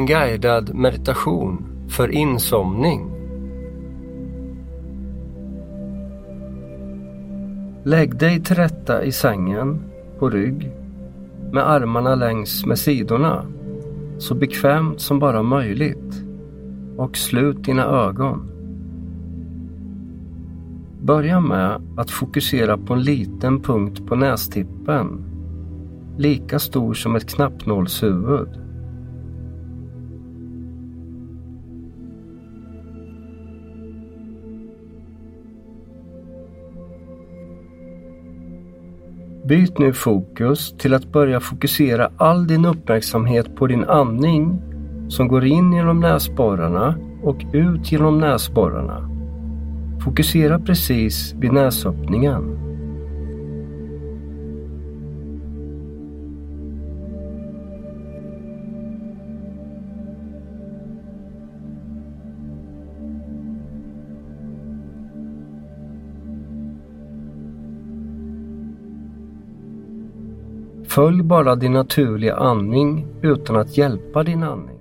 en guidad meditation för insomning. Lägg dig till rätta i sängen på rygg med armarna längs med sidorna så bekvämt som bara möjligt och slut dina ögon. Börja med att fokusera på en liten punkt på nästippen, lika stor som ett knappnålshuvud. Byt nu fokus till att börja fokusera all din uppmärksamhet på din andning som går in genom näsborrarna och ut genom näsborrarna. Fokusera precis vid näsöppningen. Följ bara din naturliga andning utan att hjälpa din andning.